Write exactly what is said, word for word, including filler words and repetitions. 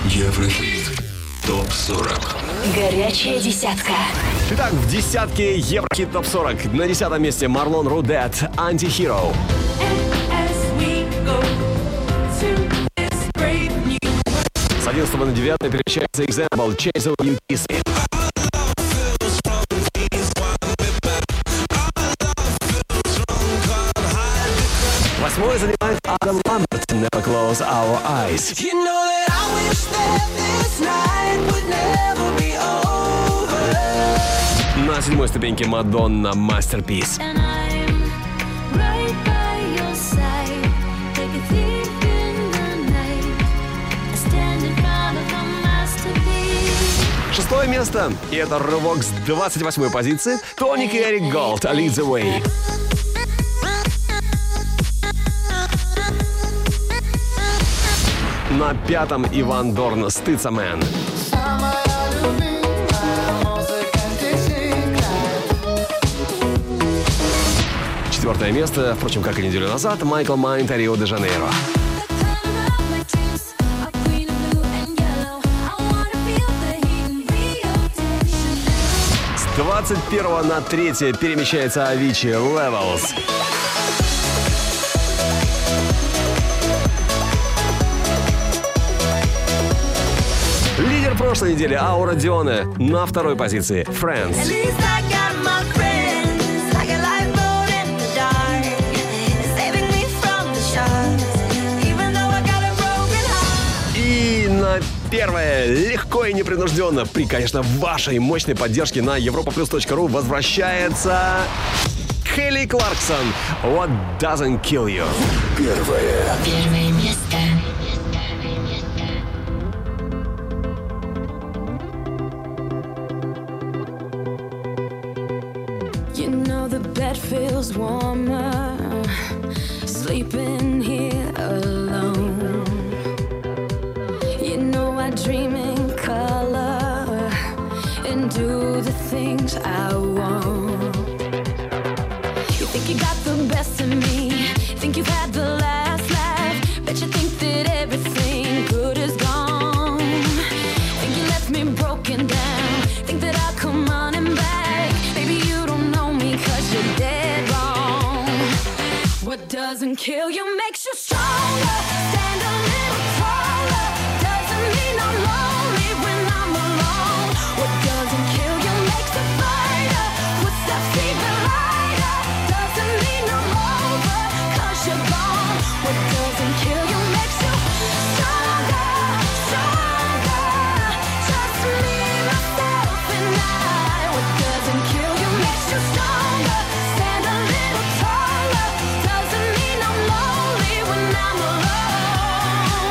Еврохит. топ сорок. Горячая десятка. Итак, в десятке Еврохит топ сорок. На десятом месте Марлон Рудет «Антихиро». С одиннадцатого на девятое перемещается Example «Chase You Kiss Me». Восьмое занимает Адам Ламберт «Never Close Our Eyes». На седьмой ступеньке Мадонна «Masterpiece». Шестое место, и это рывок с двадцать восьмой позиции. Тоник и Эрик Голд «Lead the Way». На пятом Иван Дорн «Стыдца Мэн». Четвертое место, впрочем, как и неделю назад, Майкл Майнт «Рио-де-Жанейро». С двадцать первого на третье перемещается Авичи «Levels». Лидер прошлой недели Аура Дионе на второй позиции «Friends». И на первое легко и непринужденно, при, конечно, вашей мощной поддержке на европа плюс точка ру возвращается Келли Кларксон «What Doesn't Kill You». Первое. Первое место. You know the bed feels warmer, sleeping here alone. You know I dream in color and do the things I want. You think you got the best of me, think you've had the last laugh, bet you think that everything good is gone. Think you left me broken down, think that I'll come running back. Baby, you don't know me 'cause you're dead wrong. What doesn't kill you makes